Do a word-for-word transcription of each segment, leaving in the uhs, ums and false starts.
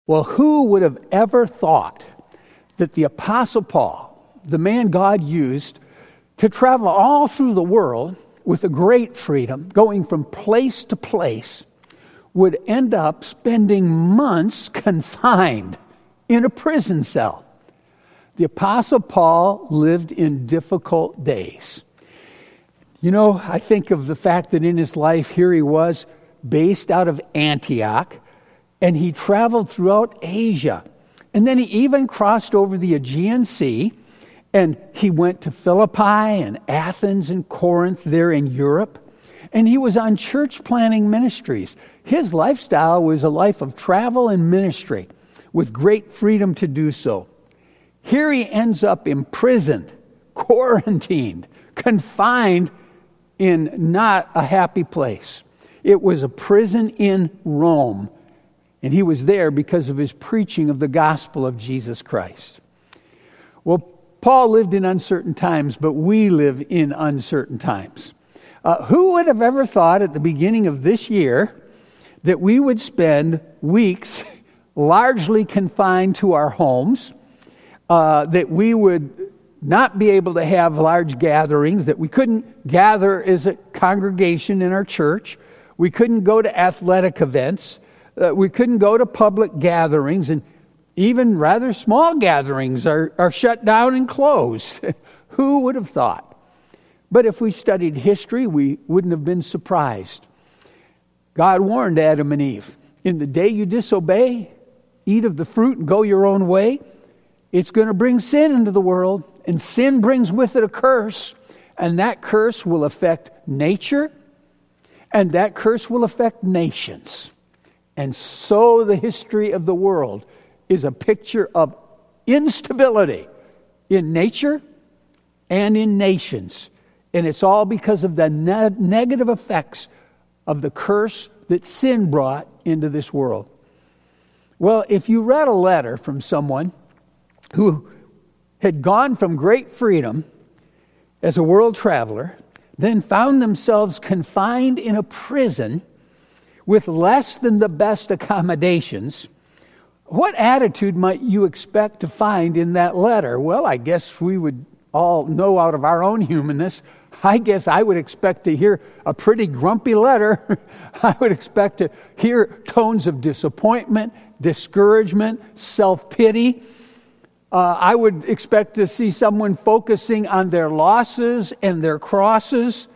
Well, who would have ever thought that the Apostle Paul, the man God used to travel all through the world with a great freedom, going from place to place, would end up spending months confined in a prison cell? The Apostle Paul lived in difficult days. You know, I think of the fact that in his life, here he was, based out of Antioch, and he traveled throughout Asia. And then he even crossed over the Aegean Sea, and he went to Philippi and Athens and Corinth there in Europe. And he was on church planting ministries. His lifestyle was a life of travel and ministry with great freedom to do so. Here he ends up imprisoned, quarantined, confined in not a happy place. It was a prison in Rome, and he was there because of his preaching of the gospel of Jesus Christ. Well, Paul lived in uncertain times, but we live in uncertain times. Uh, who would have ever thought at the beginning of this year that we would spend weeks largely confined to our homes, uh, that we would not be able to have large gatherings, that we couldn't gather as a congregation in our church, we couldn't go to athletic events, uh, we couldn't go to public gatherings, and even rather small gatherings are, are shut down and closed. Who would have thought? But if we studied history, we wouldn't have been surprised. God warned Adam and Eve, in the day you disobey, eat of the fruit and go your own way, it's going to bring sin into the world, and sin brings with it a curse, and that curse will affect nature, and that curse will affect nations. And so the history of the world is a picture of instability in nature and in nations. And it's all because of the ne- negative effects of the curse that sin brought into this world. Well, if you read a letter from someone who had gone from great freedom as a world traveler, then found themselves confined in a prison with less than the best accommodations, what attitude might you expect to find in that letter? Well, I guess we would all know out of our own humanness, I guess I would expect to hear a pretty grumpy letter. I would expect to hear tones of disappointment, discouragement, self-pity. Uh, I would expect to see someone focusing on their losses and their crosses.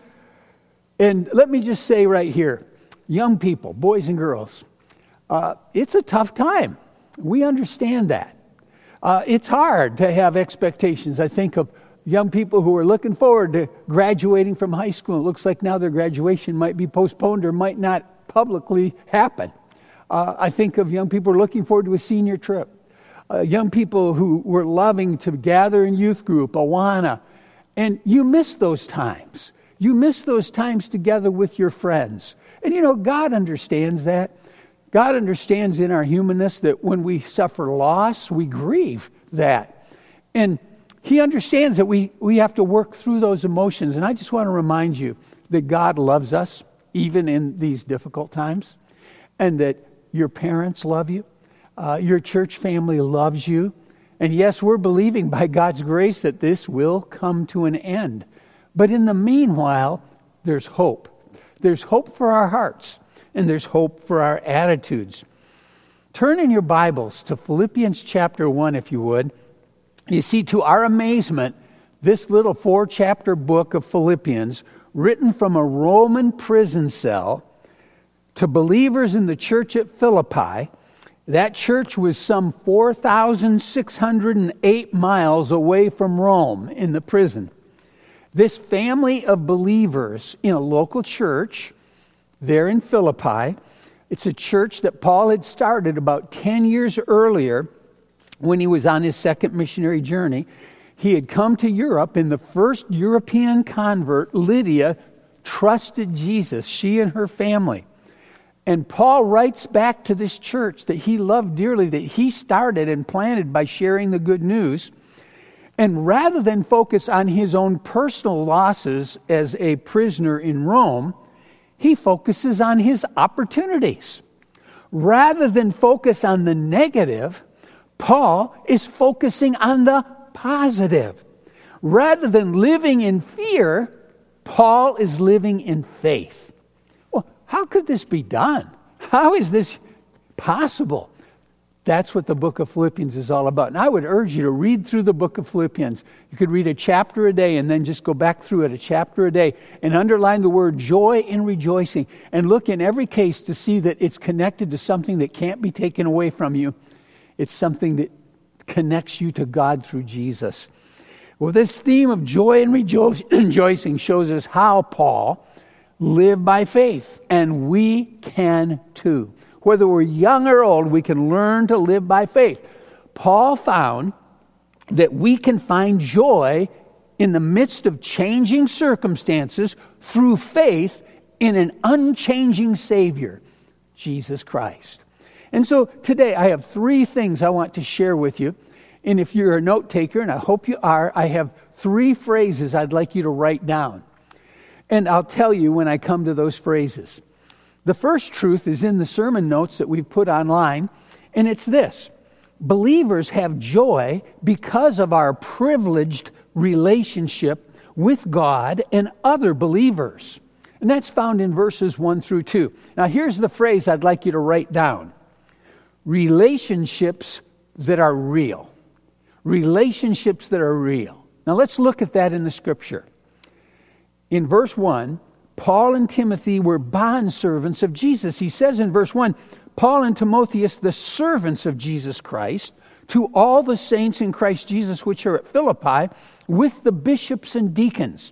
And let me just say right here, young people, boys and girls, uh, it's a tough time. We understand that. Uh, it's hard to have expectations. I think of young people who are looking forward to graduating from high school. It looks like now their graduation might be postponed or might not publicly happen. Uh, I think of young people who are looking forward to a senior trip. Uh, young people who were loving to gather in youth group, Awana. And you miss those times. You miss those times together with your friends. And you know, God understands that. God understands in our humanness that when we suffer loss, we grieve that. And He understands that we, we have to work through those emotions. And I just want to remind you that God loves us, even in these difficult times, and that your parents love you. Uh, your church family loves you. And yes, we're believing by God's grace that this will come to an end. But in the meanwhile, there's hope. There's hope for our hearts, and there's hope for our attitudes. Turn in your Bibles to Philippians chapter one, if you would. You see, to our amazement, this little four-chapter book of Philippians, written from a Roman prison cell to believers in the church at Philippi. That church was some four thousand six hundred eight miles away from Rome in the prison. This family of believers in a local church there in Philippi, it's a church that Paul had started about ten years earlier when he was on his second missionary journey. He had come to Europe, and the first European convert, Lydia, trusted Jesus, she and her family. And Paul writes back to this church that he loved dearly, that he started and planted by sharing the good news. And rather than focus on his own personal losses as a prisoner in Rome, he focuses on his opportunities. Rather than focus on the negative, Paul is focusing on the positive. Rather than living in fear, Paul is living in faith. Well, how could this be done? How is this possible? That's what the book of Philippians is all about. And I would urge you to read through the book of Philippians. You could read a chapter a day and then just go back through it a chapter a day and underline the word joy and rejoicing and look in every case to see that it's connected to something that can't be taken away from you. It's something that connects you to God through Jesus. Well, this theme of joy and rejoicing shows us how Paul lived by faith, and we can too. Whether we're young or old, we can learn to live by faith. Paul found that we can find joy in the midst of changing circumstances through faith in an unchanging Savior, Jesus Christ. And so today I have three things I want to share with you. And if you're a note taker, and I hope you are, I have three phrases I'd like you to write down. And I'll tell you when I come to those phrases. The first truth is in the sermon notes that we've put online, and it's this: believers have joy because of our privileged relationship with God and other believers. And that's found in verses one through two. Now here's the phrase I'd like you to write down: relationships that are real. Relationships that are real. Now let's look at that in the scripture. In verse one, Paul and Timothy were bondservants of Jesus. He says in verse one, Paul and Timotheus, the servants of Jesus Christ, to all the saints in Christ Jesus which are at Philippi, with the bishops and deacons.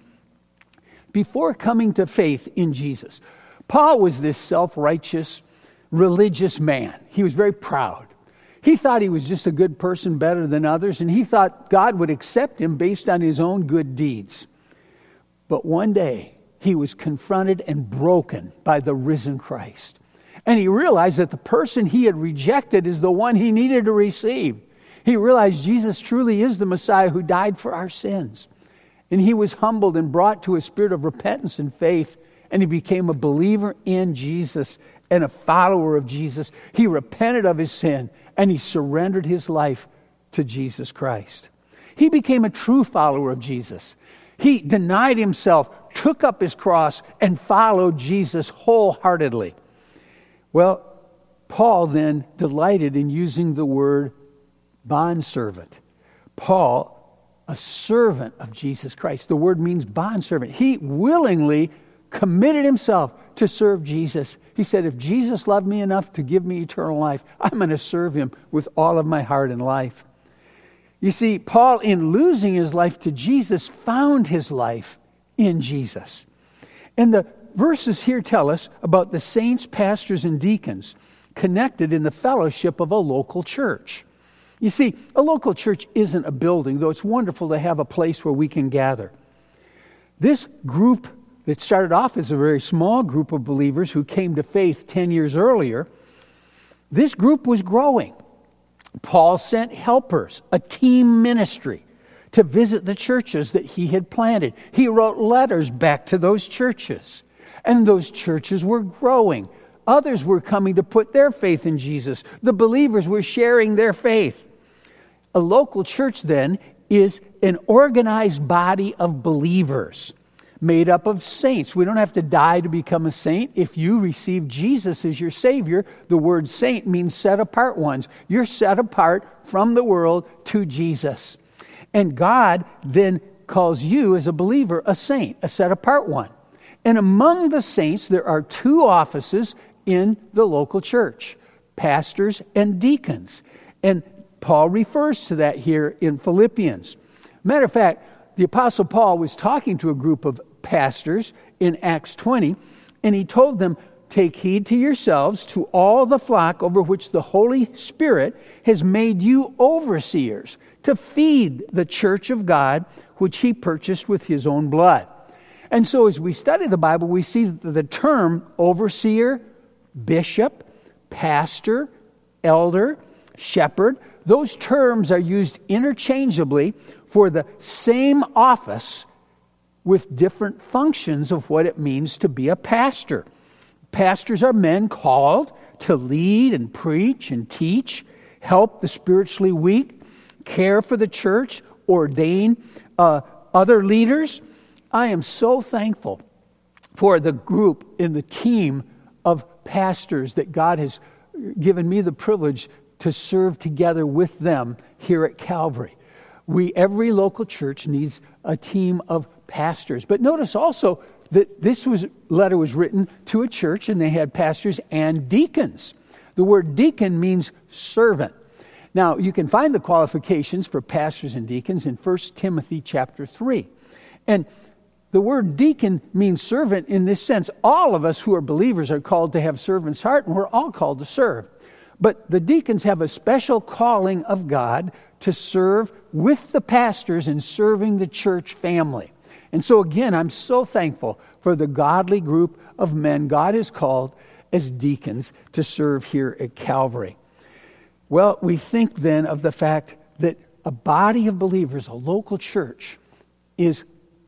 Before coming to faith in Jesus, Paul was this self-righteous, religious man. He was very proud. He thought he was just a good person, better than others, and he thought God would accept him based on his own good deeds. But one day, he was confronted and broken by the risen Christ. And he realized that the person he had rejected is the one he needed to receive. He realized Jesus truly is the Messiah who died for our sins. And he was humbled and brought to a spirit of repentance and faith. And he became a believer in Jesus and a follower of Jesus. He repented of his sin and he surrendered his life to Jesus Christ. He became a true follower of Jesus. He denied himself, took up his cross, and followed Jesus wholeheartedly. Well, Paul then delighted in using the word bondservant. Paul, a servant of Jesus Christ. The word means bondservant. He willingly committed himself to serve Jesus. He said, if Jesus loved me enough to give me eternal life, I'm going to serve him with all of my heart and life. You see, Paul, in losing his life to Jesus, found his life in Jesus. And the verses here tell us about the saints, pastors, and deacons connected in the fellowship of a local church. You see, a local church isn't a building, though it's wonderful to have a place where we can gather. This group that started off as a very small group of believers who came to faith ten years earlier, this group was growing. Paul sent helpers, a team ministry, to visit the churches that he had planted. He wrote letters back to those churches, and those churches were growing. Others were coming to put their faith in Jesus. The believers were sharing their faith. A local church, then, is an organized body of believers made up of saints. We don't have to die to become a saint. If you receive Jesus as your Savior, the word saint means set apart ones. You're set apart from the world to Jesus. And God then calls you as a believer a saint, a set apart one. And among the saints, there are two offices in the local church, pastors and deacons. And Paul refers to that here in Philippians. Matter of fact, the Apostle Paul was talking to a group of pastors in Acts twenty, and he told them, take heed to yourselves, to all the flock over which the Holy Spirit has made you overseers, to feed the church of God, which he purchased with his own blood. And so as we study the Bible, we see that the term overseer, bishop, pastor, elder, shepherd, those terms are used interchangeably for the same office with different functions of what it means to be a pastor. Pastors are men called to lead and preach and teach, help the spiritually weak, care for the church, ordain uh, other leaders. I am so thankful for the group and the team of pastors that God has given me the privilege to serve together with them here at Calvary. We, every local church needs a team of pastors. But notice also that this was, letter was written to a church, and they had pastors and deacons. The word deacon means servant. Now, you can find the qualifications for pastors and deacons in First Timothy chapter three. And the word deacon means servant in this sense. All of us who are believers are called to have servant's heart, and we're all called to serve. But the deacons have a special calling of God to serve with the pastors in serving the church family. And so again, I'm so thankful for the godly group of men God has called as deacons to serve here at Calvary. Well, we think then of the fact that a body of believers, a local church, is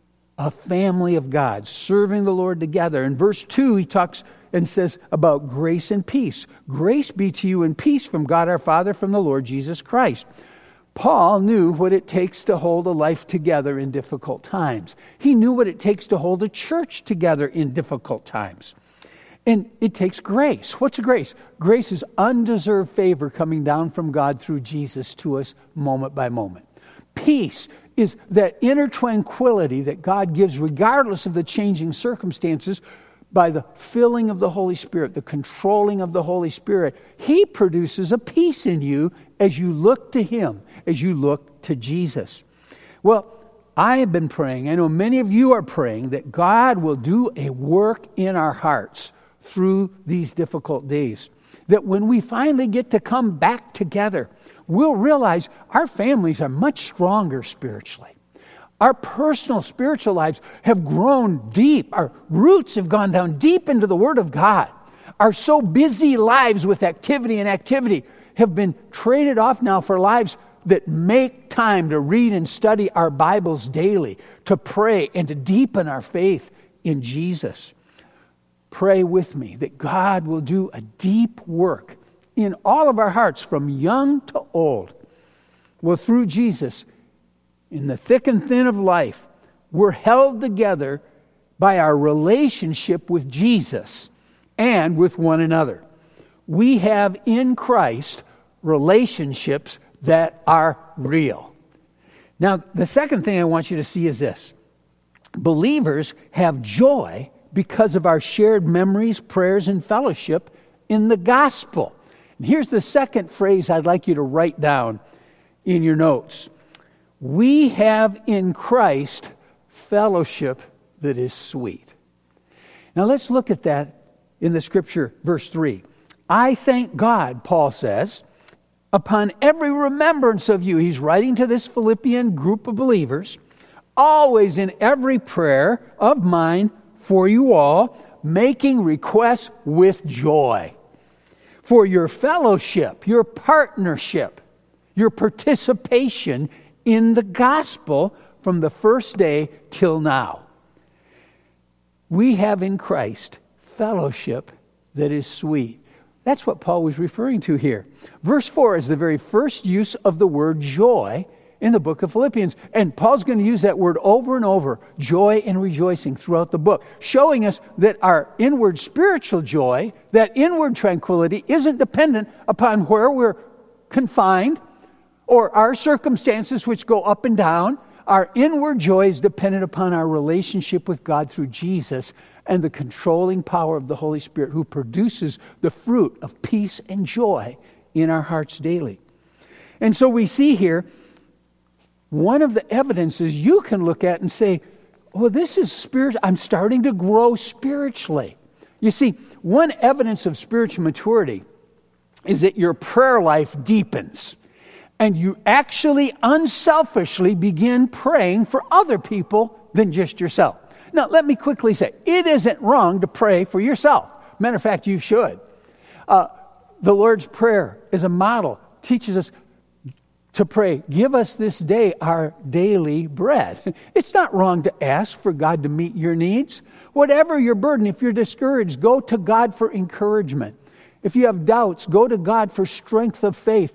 a family of God, serving the Lord together. In verse two, he talks and says about grace and peace. Grace be to you and peace from God our Father, from the Lord Jesus Christ. Paul knew what it takes to hold a life together in difficult times. He knew what it takes to hold a church together in difficult times. And it takes grace. What's grace? Grace is undeserved favor coming down from God through Jesus to us moment by moment. Peace is that inner tranquility that God gives regardless of the changing circumstances by the filling of the Holy Spirit, the controlling of the Holy Spirit. He produces a peace in you as you look to Him, as you look to Jesus. Well, I have been praying, I know many of you are praying, that God will do a work in our hearts through these difficult days. That when we finally get to come back together, we'll realize our families are much stronger spiritually. Our personal spiritual lives have grown deep. Our roots have gone down deep into the Word of God. Our so busy lives with activity and activity have been traded off now for lives that make time to read and study our Bibles daily, to pray and to deepen our faith in Jesus. Pray with me that God will do a deep work in all of our hearts, from young to old. Well, through Jesus, in the thick and thin of life, we're held together by our relationship with Jesus and with one another. We have in Christ relationships that are real. Now, the second thing I want you to see is this. Believers have joy because of our shared memories, prayers, and fellowship in the gospel. And here's the second phrase I'd like you to write down in your notes. We have in Christ fellowship that is sweet. Now let's look at that in the scripture, verse three. I thank God, Paul says, upon every remembrance of you. He's writing to this Philippian group of believers, always in every prayer of mine for you all, making requests with joy for your fellowship, your partnership, your participation in the gospel from the first day till now. We have in Christ fellowship that is sweet. That's what Paul was referring to here. Verse four is the very first use of the word joy in the book of Philippians. And Paul's going to use that word over and over, joy and rejoicing, throughout the book, showing us that our inward spiritual joy, that inward tranquility, isn't dependent upon where we're confined or our circumstances which go up and down. Our inward joy is dependent upon our relationship with God through Jesus and the controlling power of the Holy Spirit, who produces the fruit of peace and joy in our hearts daily. And so we see here one of the evidences you can look at and say, well, this is spiritual. I'm starting to grow spiritually. You see, one evidence of spiritual maturity is that your prayer life deepens. And you actually unselfishly begin praying for other people than just yourself. Now, let me quickly say, it isn't wrong to pray for yourself. Matter of fact, you should. Uh, the Lord's Prayer is a model, teaches us to pray, give us this day our daily bread. It's not wrong to ask for God to meet your needs. Whatever your burden, if you're discouraged, go to God for encouragement. If you have doubts, go to God for strength of faith.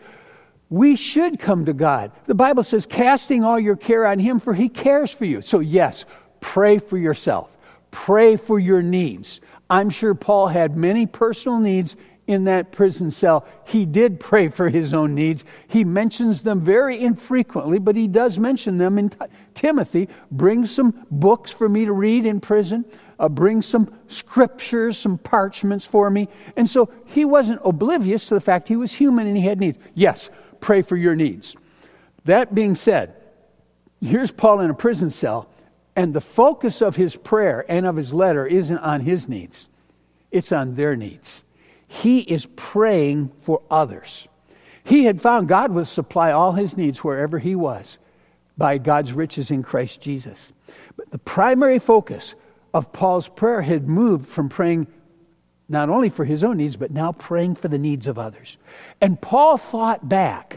We should come to God. The Bible says, casting all your care on Him, for He cares for you. So yes, pray for yourself. Pray for your needs. I'm sure Paul had many personal needs in that prison cell. He did pray for his own needs. He mentions them very infrequently, but he does mention them in T- Timothy. Bring some books for me to read in prison. Uh, bring some scriptures, some parchments for me. And so he wasn't oblivious to the fact he was human and he had needs. Yes, pray for your needs. That being said, here's Paul in a prison cell, and the focus of his prayer and of his letter isn't on his needs. It's on their needs. He is praying for others. He had found God would supply all his needs wherever he was by God's riches in Christ Jesus. But the primary focus of Paul's prayer had moved from praying not only for his own needs, but now praying for the needs of others. And Paul thought back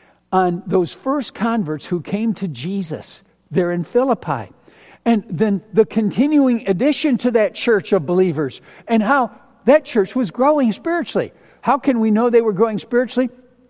on those first converts who came to Jesus there in Philippi. And then the continuing addition to that church of believers and how that church was growing spiritually. How can we know they were growing spiritually?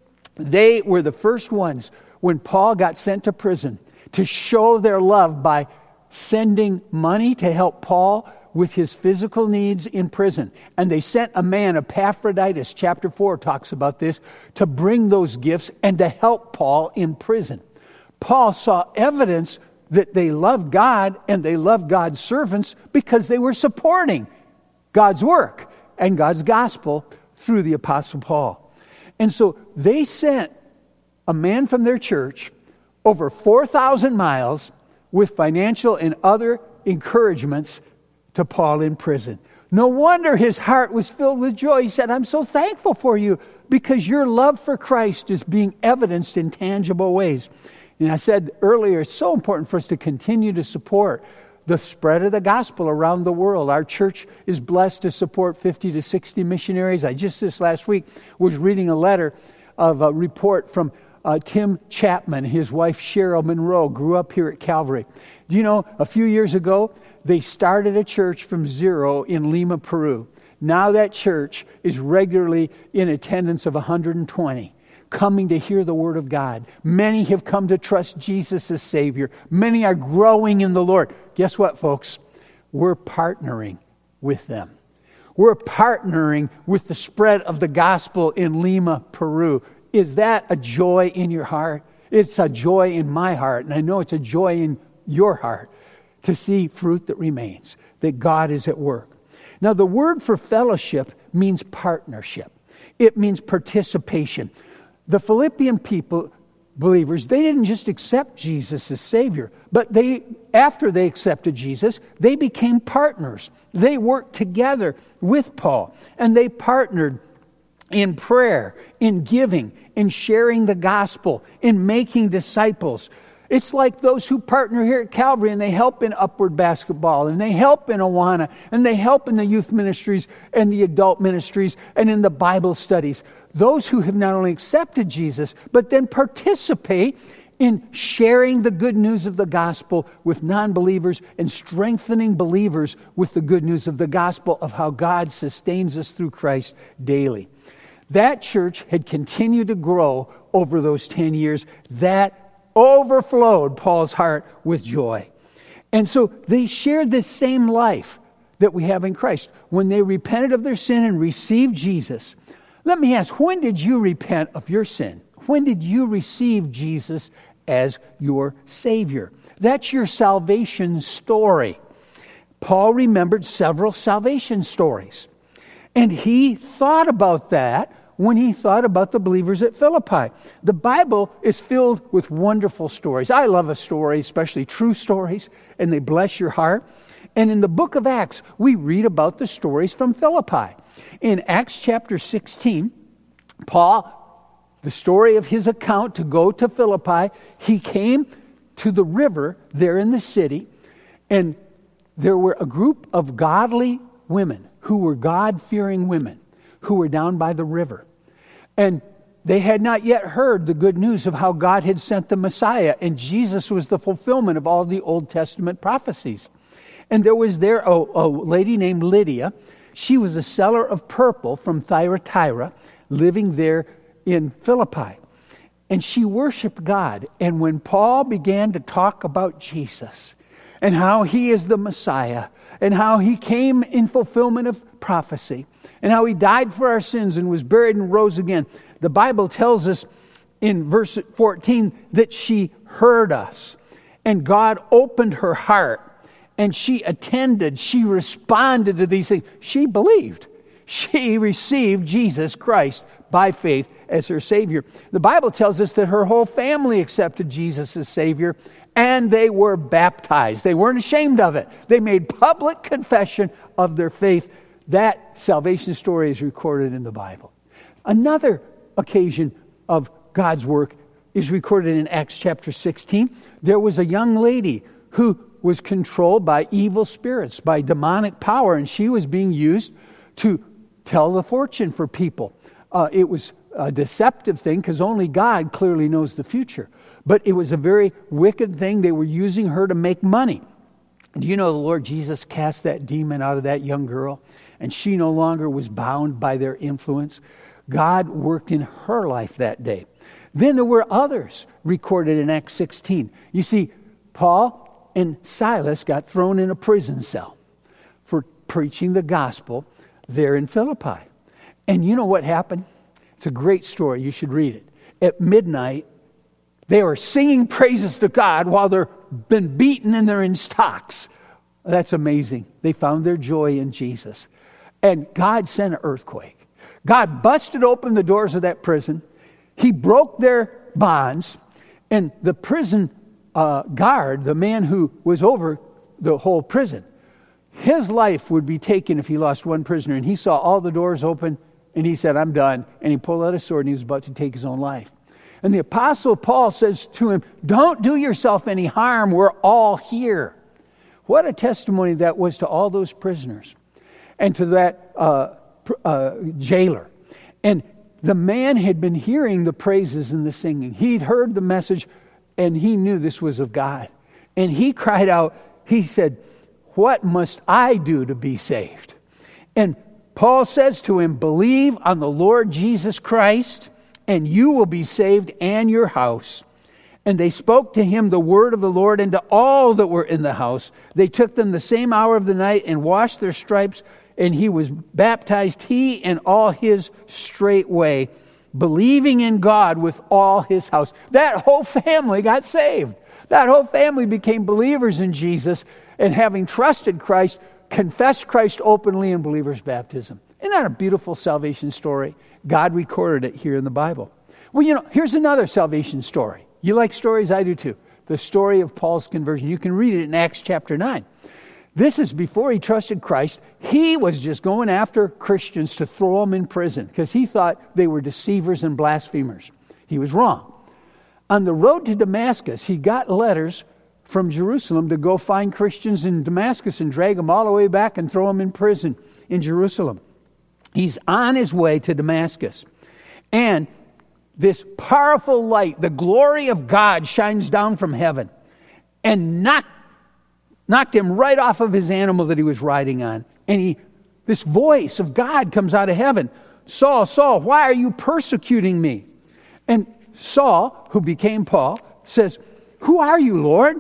They were the first ones when Paul got sent to prison to show their love by sending money to help Paul with his physical needs in prison. And they sent a man, Epaphroditus, chapter four talks about this, to bring those gifts and to help Paul in prison. Paul saw evidence that they loved God and they loved God's servants because they were supporting God's work and God's gospel through the Apostle Paul. And so they sent a man from their church over four thousand miles with financial and other encouragements to Paul in prison. No wonder his heart was filled with joy. He said, I'm so thankful for you because your love for Christ is being evidenced in tangible ways. And I said earlier, it's so important for us to continue to support the spread of the gospel around the world. Our church is blessed to support fifty to sixty missionaries. I just this last week was reading a letter of a report from uh, Tim Chapman. His wife Cheryl Monroe grew up here at Calvary. Do you know, a few years ago, they started a church from zero in Lima, Peru. Now that church is regularly in attendance of one hundred twenty. Coming to hear the Word of God. Many have come to trust Jesus as Savior. Many are growing in the Lord. Guess what, folks? We're partnering with them. We're partnering with the spread of the gospel in Lima, Peru. Is that a joy in your heart? It's a joy in my heart, and I know it's a joy in your heart to see fruit that remains, that God is at work. Now, the word for fellowship means partnership. It means participation. The Philippian people, believers, they didn't just accept Jesus as Savior, but they, after they accepted Jesus, they became partners. They worked together with Paul, and they partnered in prayer, in giving, in sharing the gospel, in making disciples. It's like those who partner here at Calvary and they help in Upward Basketball, and they help in Awana, and they help in the youth ministries and the adult ministries and in the Bible studies. Those who have not only accepted Jesus, but then participate in sharing the good news of the gospel with non-believers and strengthening believers with the good news of the gospel of how God sustains us through Christ daily. That church had continued to grow over those ten years. That overflowed Paul's heart with joy. And so they shared this same life that we have in Christ. When they repented of their sin and received Jesus, let me ask, when did you repent of your sin? When did you receive Jesus as your Savior? That's your salvation story. Paul remembered several salvation stories. And he thought about that when he thought about the believers at Philippi. The Bible is filled with wonderful stories. I love a story, especially true stories, and they bless your heart. And in the book of Acts, we read about the stories from Philippi. In Acts chapter sixteen, Paul, the story of his account to go to Philippi, he came to the river there in the city, and there were a group of godly women who were God-fearing women who were down by the river. And they had not yet heard the good news of how God had sent the Messiah, and Jesus was the fulfillment of all the Old Testament prophecies. And there was there a, a lady named Lydia. She was a seller of purple from Thyatira, living there in Philippi. And she worshiped God. And when Paul began to talk about Jesus and how he is the Messiah and how he came in fulfillment of prophecy and how he died for our sins and was buried and rose again, the Bible tells us in verse fourteen that she heard us. And God opened her heart and she attended, she responded to these things. She believed. She received Jesus Christ by faith as her Savior. The Bible tells us that her whole family accepted Jesus as Savior, and they were baptized. They weren't ashamed of it. They made public confession of their faith. That salvation story is recorded in the Bible. Another occasion of God's work is recorded in Acts chapter sixteen. There was a young lady who was controlled by evil spirits, by demonic power, and she was being used to tell the fortune for people. Uh, it was a deceptive thing because only God clearly knows the future. But it was a very wicked thing. They were using her to make money. Do you know the Lord Jesus cast that demon out of that young girl? And she no longer was bound by their influence. God worked in her life that day. Then there were others recorded in Acts sixteen. You see, Paul and Silas got thrown in a prison cell for preaching the gospel there in Philippi. And you know what happened? It's a great story. You should read it. At midnight, they were singing praises to God while they're been beaten and they're in stocks. That's amazing. They found their joy in Jesus. And God sent an earthquake. God busted open the doors of that prison. He broke their bonds. And the prison uh, guard, the man who was over the whole prison, his life would be taken if he lost one prisoner. And he saw all the doors open. And he said, I'm done. And he pulled out a sword and he was about to take his own life. And the Apostle Paul says to him, don't do yourself any harm. We're all here. What a testimony that was to all those prisoners and to that uh, uh, jailer. And the man had been hearing the praises and the singing. He'd heard the message and he knew this was of God. And he cried out, he said, what must I do to be saved? And Paul says to him, believe on the Lord Jesus Christ, and you will be saved and your house. And they spoke to him the word of the Lord, and to all that were in the house. They took them the same hour of the night and washed their stripes, and he was baptized, he and all his straightway, believing in God with all his house. That whole family got saved. That whole family became believers in Jesus, and having trusted Christ, confessed Christ openly in believers' baptism. Isn't that a beautiful salvation story? God recorded it here in the Bible. Well, you know, here's another salvation story. You like stories? I do too. The story of Paul's conversion. You can read it in Acts chapter nine. This is before he trusted Christ. He was just going after Christians to throw them in prison because he thought they were deceivers and blasphemers. He was wrong. On the road to Damascus, he got letters from Jerusalem to go find Christians in Damascus and drag them all the way back and throw them in prison in Jerusalem. He's on his way to Damascus. And this powerful light, the glory of God, shines down from heaven and knocked, knocked him right off of his animal that he was riding on. And he, this voice of God comes out of heaven. Saul, Saul, why are you persecuting me? And Saul, who became Paul, says, who are you, Lord?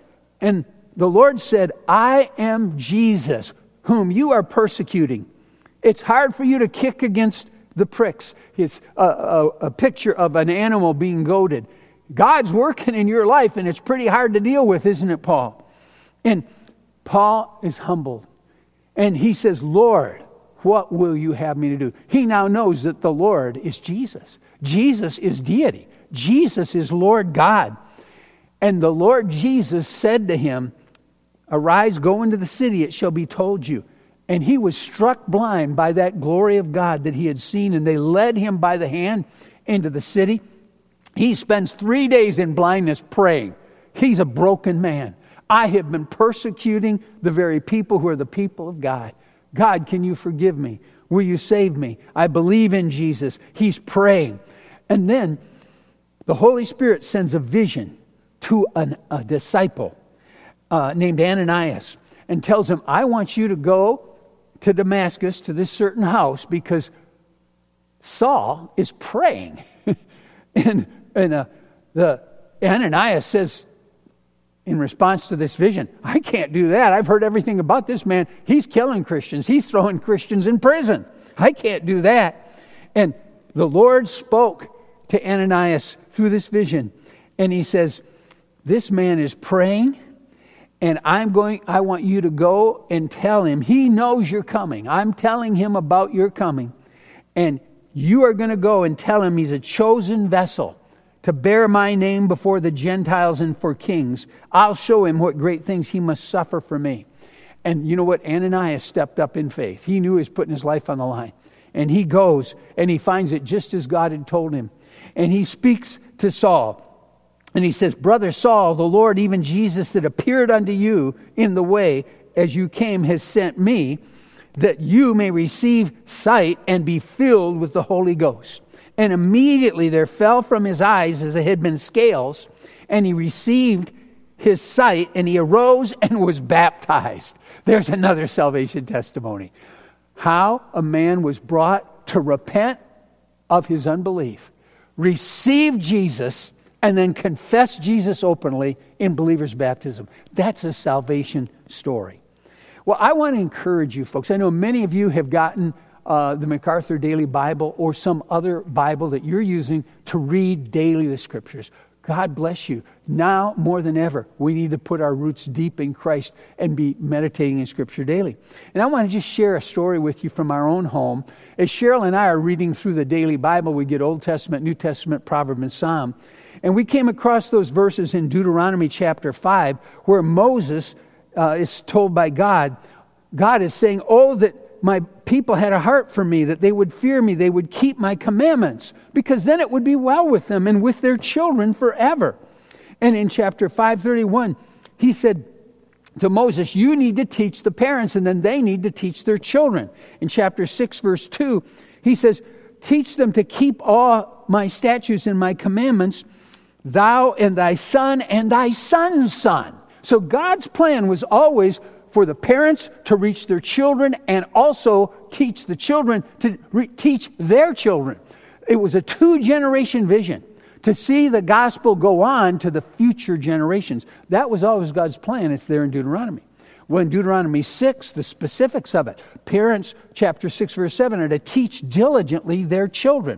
And the Lord said, I am Jesus, whom you are persecuting. It's hard for you to kick against the pricks. It's a, a, a picture of an animal being goaded. God's working in your life, and it's pretty hard to deal with, isn't it, Paul? And Paul is humbled. And he says, Lord, what will you have me to do? He now knows that the Lord is Jesus. Jesus is deity. Jesus is Lord God. And the Lord Jesus said to him, arise, go into the city, it shall be told you. And he was struck blind by that glory of God that he had seen, and they led him by the hand into the city. He spends three days in blindness praying. He's a broken man. I have been persecuting the very people who are the people of God. God, can you forgive me? Will you save me? I believe in Jesus. He's praying. And then the Holy Spirit sends a vision to an, a disciple uh, named Ananias and tells him, I want you to go to Damascus, to this certain house, because Saul is praying. and and uh, the Ananias says, in response to this vision, I can't do that. I've heard everything about this man. He's killing Christians. He's throwing Christians in prison. I can't do that. And the Lord spoke to Ananias through this vision. And he says, this man is praying, and I'm going, I want you to go and tell him. He knows you're coming. I'm telling him about your coming. And you are going to go and tell him he's a chosen vessel to bear my name before the Gentiles and for kings. I'll show him what great things he must suffer for me. And you know what? Ananias stepped up in faith. He knew he was putting his life on the line. And he goes and he finds it just as God had told him. And he speaks to Saul. And he says, Brother Saul, the Lord, even Jesus that appeared unto you in the way as you came, has sent me, that you may receive sight and be filled with the Holy Ghost. And immediately there fell from his eyes as it had been scales, and he received his sight, and he arose and was baptized. There's another salvation testimony. How a man was brought to repent of his unbelief, receive Jesus, and then confess Jesus openly in believer's baptism. That's a salvation story. Well, I want to encourage you folks. I know many of you have gotten uh, the MacArthur Daily Bible or some other Bible that you're using to read daily the Scriptures. God bless you. Now, more than ever, we need to put our roots deep in Christ and be meditating in Scripture daily. And I want to just share a story with you from our own home. As Cheryl and I are reading through the daily Bible, we get Old Testament, New Testament, Proverbs, and Psalm. And we came across those verses in Deuteronomy chapter five, where Moses uh, is told by God, God is saying, oh, that my people had a heart for me, that they would fear me, they would keep my commandments, because then it would be well with them and with their children forever. And in chapter five thirty-one, he said to Moses, you need to teach the parents, and then they need to teach their children. In chapter six, verse two, he says, teach them to keep all my statutes and my commandments, thou and thy son and thy son's son. So God's plan was always for the parents to reach their children and also teach the children to re- teach their children. It was a two-generation vision to see the gospel go on to the future generations. That was always God's plan. It's there in Deuteronomy. Well, in Deuteronomy six, the specifics of it. Parents, chapter six, verse seven, are to teach diligently their children.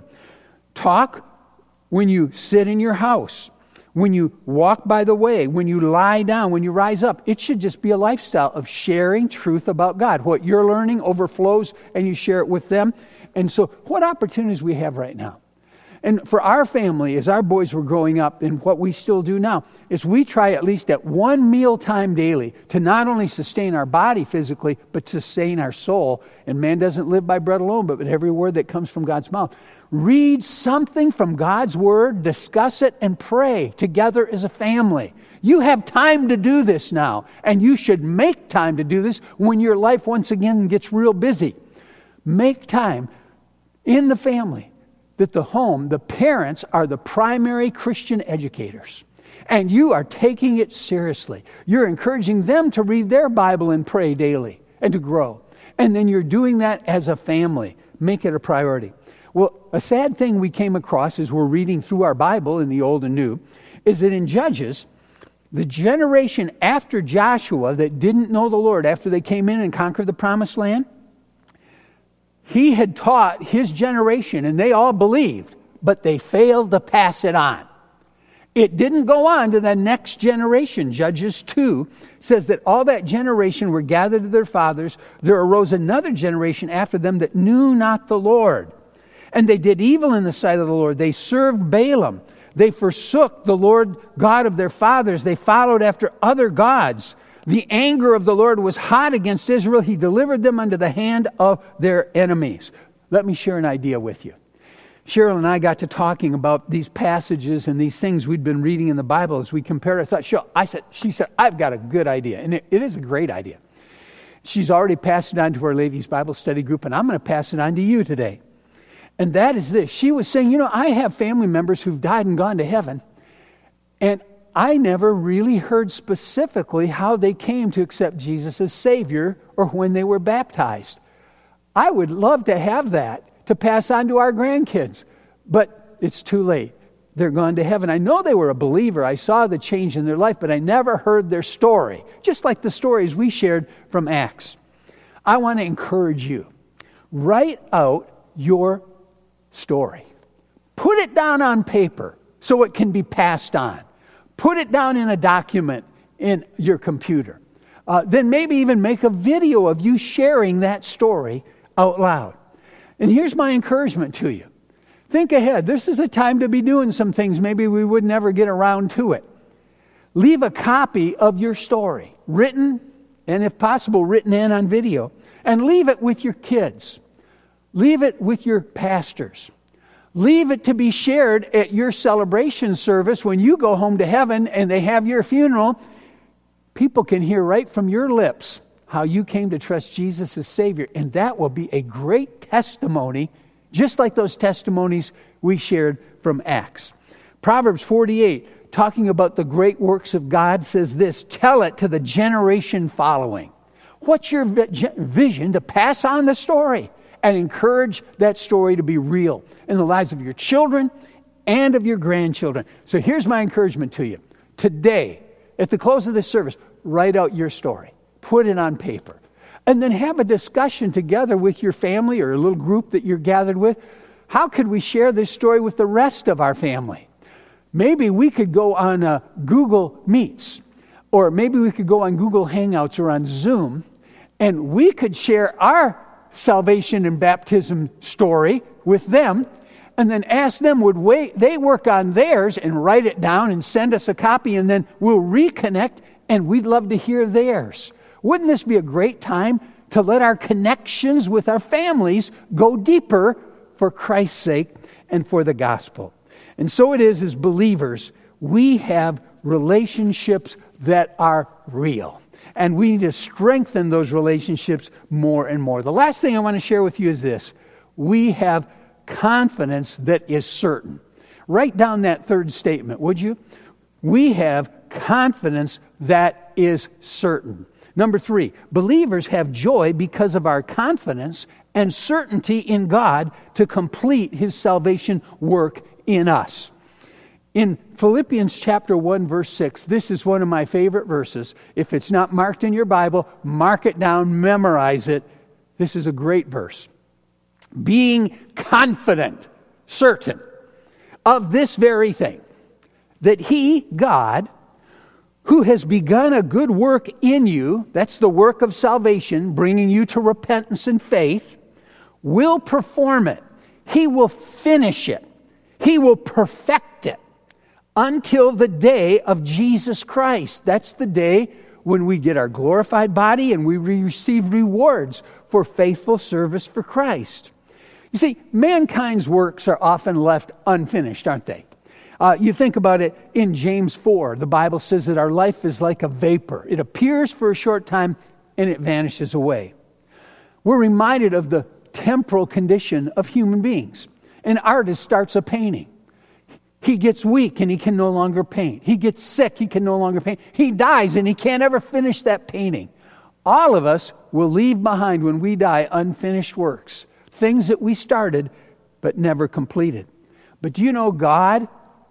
Talk when you sit in your house, when you walk by the way, when you lie down, when you rise up. It should just be a lifestyle of sharing truth about God. What you're learning overflows and you share it with them. And so what opportunities we have right now. And for our family, as our boys were growing up, and what we still do now, is we try at least at one meal time daily to not only sustain our body physically, but sustain our soul. And man doesn't live by bread alone, but with every word that comes from God's mouth. Read something from God's Word, discuss it, and pray together as a family. You have time to do this now, and you should make time to do this when your life once again gets real busy. Make time in the family. That the home, the parents are the primary Christian educators. And you are taking it seriously. You're encouraging them to read their Bible and pray daily and to grow. And then you're doing that as a family. Make it a priority. Well, a sad thing we came across as we're reading through our Bible in the Old and New is that in Judges, the generation after Joshua that didn't know the Lord after they came in and conquered the Promised Land, he had taught his generation, and they all believed, but they failed to pass it on. It didn't go on to the next generation. Judges two says that all that generation were gathered to their fathers. There arose another generation after them that knew not the Lord. And they did evil in the sight of the Lord. They served Balaam. They forsook the Lord God of their fathers. They followed after other gods. The anger of the Lord was hot against Israel. He delivered them unto the hand of their enemies. Let me share an idea with you. Cheryl and I got to talking about these passages and these things we'd been reading in the Bible as we compared. I thought, Cheryl, I said, she said, I've got a good idea. And it, it is a great idea. She's already passed it on to our ladies' Bible study group, and I'm going to pass it on to you today. And that is this. She was saying, you know, I have family members who've died and gone to heaven, and I never really heard specifically how they came to accept Jesus as Savior or when they were baptized. I would love to have that to pass on to our grandkids, but it's too late. They're gone to heaven. I know they were a believer. I saw the change in their life, but I never heard their story, just like the stories we shared from Acts. I want to encourage you. Write out your story. Put it down on paper so it can be passed on. Put it down in a document in your computer. Uh, then maybe even make a video of you sharing that story out loud. And here's my encouragement to you. Think ahead. This is a time to be doing some things maybe we would never get around to it. Leave a copy of your story, written, and if possible, written in on video, and leave it with your kids. Leave it with your pastors. Leave it to be shared at your celebration service when you go home to heaven and they have your funeral. People can hear right from your lips how you came to trust Jesus as Savior, and that will be a great testimony, just like those testimonies we shared from Acts. Proverbs forty-eight, talking about the great works of God, says this: tell it to the generation following. What's your vision to pass on the story and encourage that story to be real in the lives of your children and of your grandchildren? So here's my encouragement to you. Today, at the close of this service, write out your story. Put it on paper. And then have a discussion together with your family or a little group that you're gathered with. How could we share this story with the rest of our family? Maybe we could go on uh, Google Meets, or maybe we could go on Google Hangouts or on Zoom, and we could share our salvation and baptism story with them, and then ask them, would wait, they work on theirs and write it down and send us a copy, and then we'll reconnect, and we'd love to hear theirs. Wouldn't this be a great time to let our connections with our families go deeper for Christ's sake and for the gospel? And so it is, as believers, we have relationships that are real. And we need to strengthen those relationships more and more. The last thing I want to share with you is this. We have confidence that is certain. Write down that third statement, would you? We have confidence that is certain. Number three, believers have joy because of our confidence and certainty in God to complete His salvation work in us. In Philippians chapter one, verse six, this is one of my favorite verses. If it's not marked in your Bible, mark it down, memorize it. This is a great verse. Being confident, certain of this very thing, that He, God, who has begun a good work in you, that's the work of salvation, bringing you to repentance and faith, will perform it. He will finish it. He will perfect it until the day of Jesus Christ. That's the day when we get our glorified body and we receive rewards for faithful service for Christ. You see, mankind's works are often left unfinished, aren't they? Uh, you think about it in James four. The Bible says that our life is like a vapor. It appears for a short time and it vanishes away. We're reminded of the temporal condition of human beings. An artist starts a painting. He gets weak and he can no longer paint. He gets sick, he can no longer paint. He dies and he can't ever finish that painting. All of us will leave behind when we die unfinished works. Things that we started but never completed. But do you know God?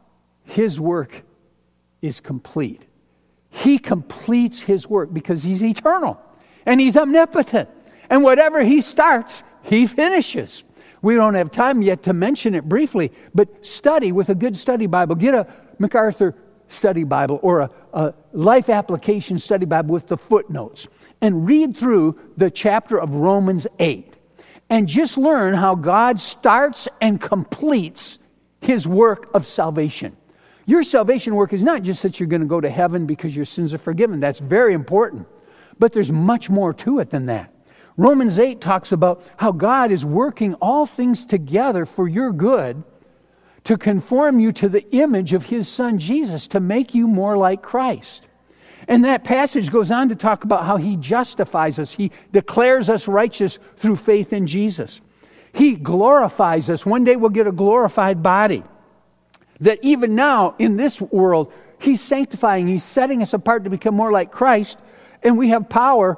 His work is complete. He completes His work because He's eternal and He's omnipotent. And whatever He starts, He finishes. We don't have time yet to mention it briefly, but study with a good study Bible. Get a MacArthur study Bible or a, a Life Application study Bible with the footnotes and read through the chapter of Romans eight and just learn how God starts and completes His work of salvation. Your salvation work is not just that you're going to go to heaven because your sins are forgiven. That's very important. But there's much more to it than that. Romans eight talks about how God is working all things together for your good to conform you to the image of His Son Jesus, to make you more like Christ. And that passage goes on to talk about how He justifies us. He declares us righteous through faith in Jesus. He glorifies us. One day we'll get a glorified body. That even now in this world, He's sanctifying, He's setting us apart to become more like Christ, and we have power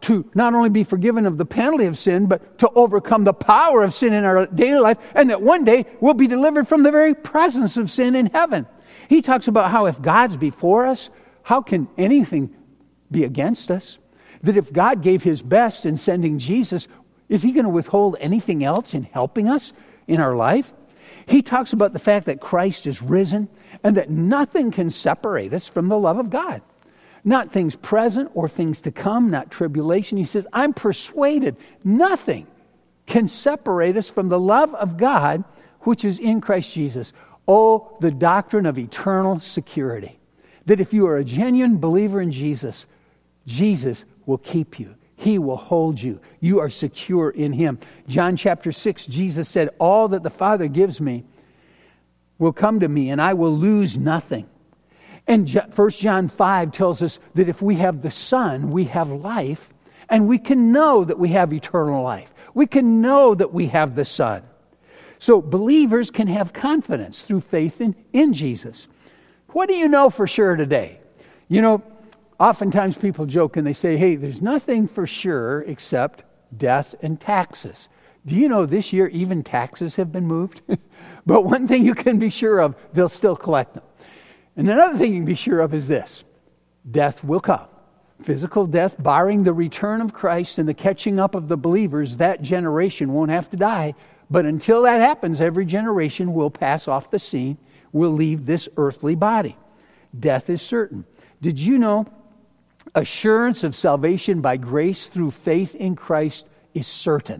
to not only be forgiven of the penalty of sin, but to overcome the power of sin in our daily life, and that one day we'll be delivered from the very presence of sin in heaven. He talks about how if God's before us, how can anything be against us? That if God gave his best in sending Jesus, is he going to withhold anything else in helping us in our life? He talks about the fact that Christ is risen and that nothing can separate us from the love of God. Not things present or things to come, not tribulation. He says, I'm persuaded nothing can separate us from the love of God, which is in Christ Jesus. Oh, the doctrine of eternal security. That if you are a genuine believer in Jesus, Jesus will keep you. He will hold you. You are secure in him. John chapter six, Jesus said, all that the Father gives me will come to me, and I will lose nothing. And First John five tells us that if we have the Son, we have life, and we can know that we have eternal life. We can know that we have the Son. So believers can have confidence through faith in, in Jesus. What do you know for sure today? You know, oftentimes people joke and they say, hey, there's nothing for sure except death and taxes. Do you know this year even taxes have been moved? But one thing you can be sure of, they'll still collect them. And another thing you can be sure of is this: death will come. Physical death, barring the return of Christ and the catching up of the believers, that generation won't have to die. But until that happens, every generation will pass off the scene, will leave this earthly body. Death is certain. Did you know assurance of salvation by grace through faith in Christ is certain?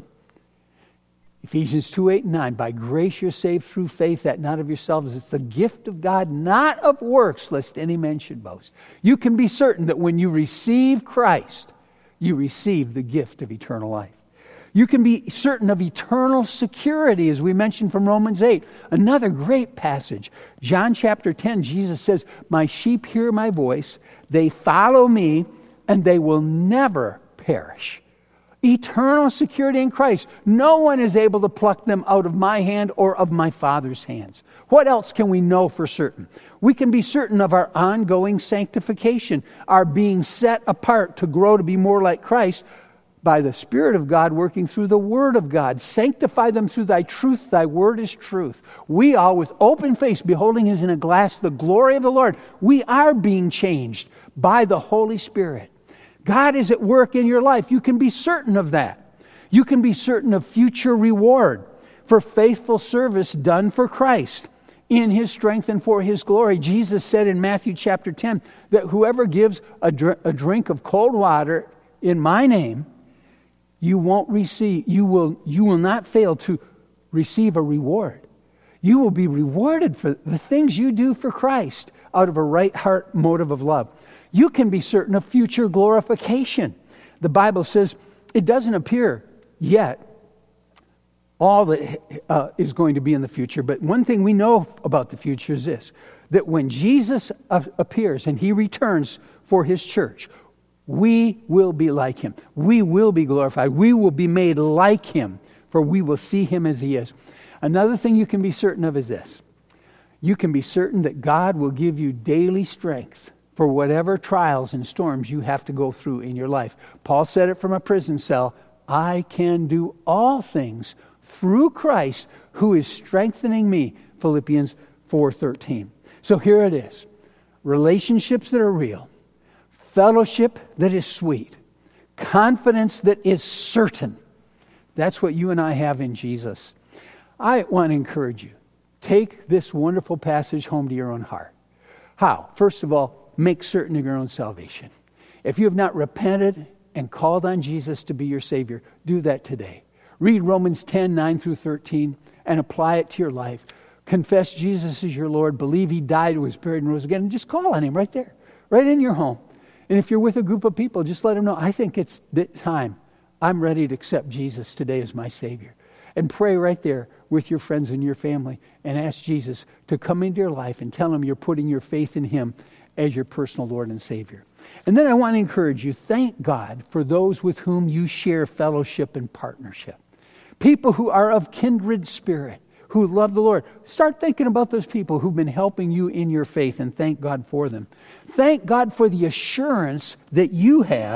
Ephesians two, eight, and nine. By grace you're saved through faith, that not of yourselves. It's the gift of God, not of works, lest any man should boast. You can be certain that when you receive Christ, you receive the gift of eternal life. You can be certain of eternal security, as we mentioned from Romans eight. Another great passage. John chapter ten, Jesus says, my sheep hear my voice, they follow me, and they will never perish. Eternal security in Christ. No one is able to pluck them out of my hand or of my Father's hands. What else can we know for certain? We can be certain of our ongoing sanctification, our being set apart to grow to be more like Christ by the Spirit of God working through the Word of God. Sanctify them through thy truth. Thy word is truth. We all, with open face, beholding as in a glass the glory of the Lord, we are being changed by the Holy Spirit. God is at work in your life. You can be certain of that. You can be certain of future reward for faithful service done for Christ in his strength and for his glory. Jesus said in Matthew chapter ten that whoever gives a, dr- a drink of cold water in my name, you won't receive, you will, you will not fail to receive a reward. You will be rewarded for the things you do for Christ out of a right heart motive of love. You can be certain of future glorification. The Bible says it doesn't appear yet all that uh, is going to be in the future. But one thing we know about the future is this, that when Jesus uh, appears and he returns for his church, we will be like him. We will be glorified. We will be made like him, for we will see him as he is. Another thing you can be certain of is this. You can be certain that God will give you daily strength for whatever trials and storms you have to go through in your life. Paul said it from a prison cell, I can do all things through Christ who is strengthening me, Philippians four thirteen. So here it is. Relationships that are real, fellowship that is sweet, confidence that is certain. That's what you and I have in Jesus. I want to encourage you. Take this wonderful passage home to your own heart. How? First of all, make certain of your own salvation. If you have not repented and called on Jesus to be your Savior, do that today. Read Romans ten, nine through thirteen and apply it to your life. Confess Jesus is your Lord. Believe he died, was buried, and rose again. And just call on him right there, right in your home. And if you're with a group of people, just let them know, I think it's the time. I'm ready to accept Jesus today as my Savior. And pray right there with your friends and your family and ask Jesus to come into your life and tell him you're putting your faith in him as your personal Lord and Savior. And then I want to encourage you, thank God for those with whom you share fellowship and partnership. People who are of kindred spirit, who love the Lord. Start thinking about those people who've been helping you in your faith and thank God for them. Thank God for the assurance that you have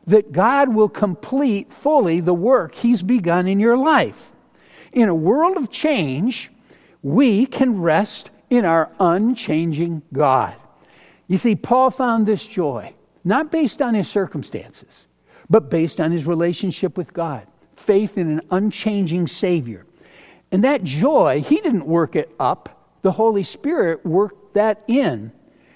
that God will complete fully the work He's begun in your life. In a world of change, we can rest in our unchanging God. You see, Paul found this joy, not based on his circumstances, but based on his relationship with God, faith in an unchanging Savior. And that joy, he didn't work it up. The Holy Spirit worked that in.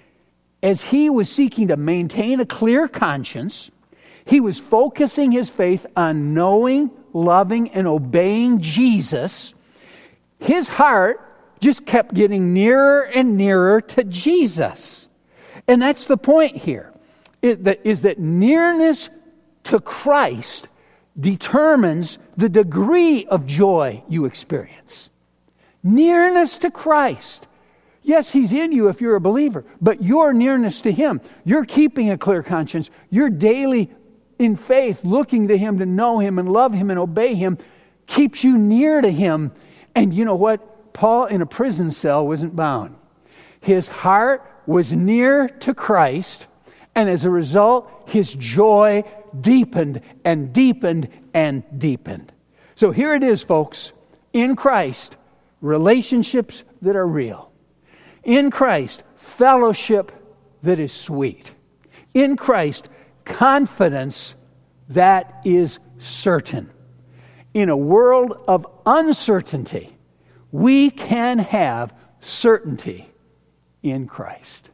As he was seeking to maintain a clear conscience, he was focusing his faith on knowing, loving, and obeying Jesus. His heart just kept getting nearer and nearer to Jesus. And that's the point here, is that nearness to Christ determines the degree of joy you experience. Nearness to Christ. Yes, He's in you if you're a believer, but your nearness to Him, you're keeping a clear conscience, you're daily in faith looking to Him to know Him and love Him and obey Him, keeps you near to Him. And you know what? Paul in a prison cell wasn't bound. His heart was near to Christ, and as a result, his joy deepened and deepened and deepened. So here it is, folks. In Christ, relationships that are real. In Christ, fellowship that is sweet. In Christ, confidence that is certain. In a world of uncertainty, we can have certainty in Christ.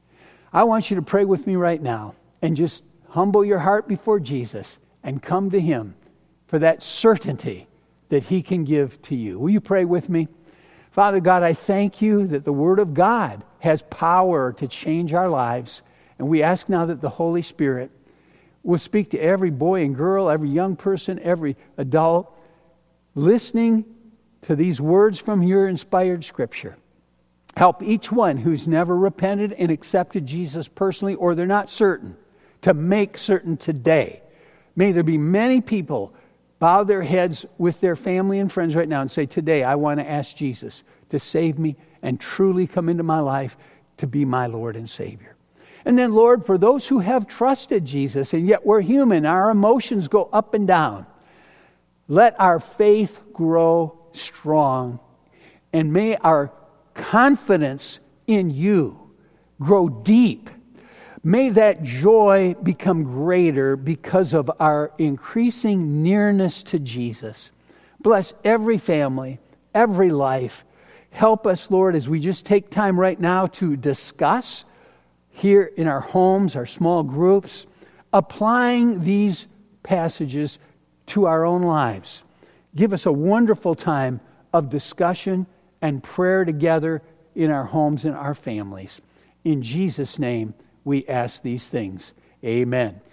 I want you to pray with me right now and just humble your heart before Jesus and come to Him for that certainty that He can give to you. Will you pray with me? Father God, I thank You that the Word of God has power to change our lives. And we ask now that the Holy Spirit will speak to every boy and girl, every young person, every adult, listening to these words from Your inspired Scripture. Help each one who's never repented and accepted Jesus personally, or they're not certain, to make certain today. May there be many people bow their heads with their family and friends right now and say, today I want to ask Jesus to save me and truly come into my life to be my Lord and Savior. And then, Lord, for those who have trusted Jesus, and yet we're human, our emotions go up and down, let our faith grow strong, and may our confidence in You grow deep. May that joy become greater because of our increasing nearness to Jesus. Bless every family, every life. Help us, Lord, as we just take time right now to discuss here in our homes, our small groups, applying these passages to our own lives. Give us a wonderful time of discussion and prayer together in our homes and our families. In Jesus' name, we ask these things. Amen.